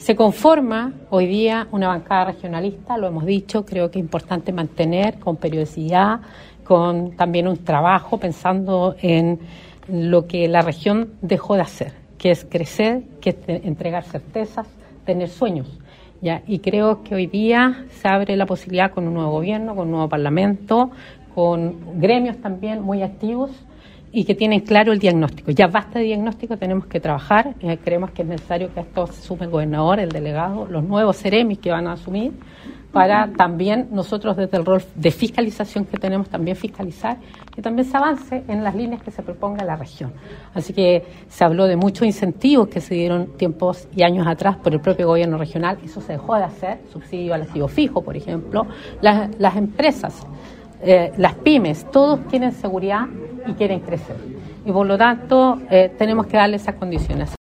Se conforma hoy día una bancada regionalista, lo hemos dicho, creo que es importante mantener con periodicidad, con también un trabajo pensando en lo que la región dejó de hacer, que es crecer, que es entregar certezas, tener sueños. ¿Ya? Y creo que hoy día se abre la posibilidad con un nuevo gobierno, con un nuevo parlamento, con gremios también muy activos y que tienen claro el diagnóstico. Ya basta de diagnóstico, tenemos que trabajar. Creemos que es necesario que esto se sume el gobernador, el delegado, los nuevos seremis que van a asumir, para también nosotros desde el rol de fiscalización que tenemos también fiscalizar, que también se avance en las líneas que se proponga la región. Así que se habló de muchos incentivos que se dieron tiempos y años atrás por el propio gobierno regional, eso se dejó de hacer, subsidio al activo fijo, por ejemplo, las empresas, las pymes, todos quieren seguridad y quieren crecer. Y por lo tanto tenemos que darle esas condiciones.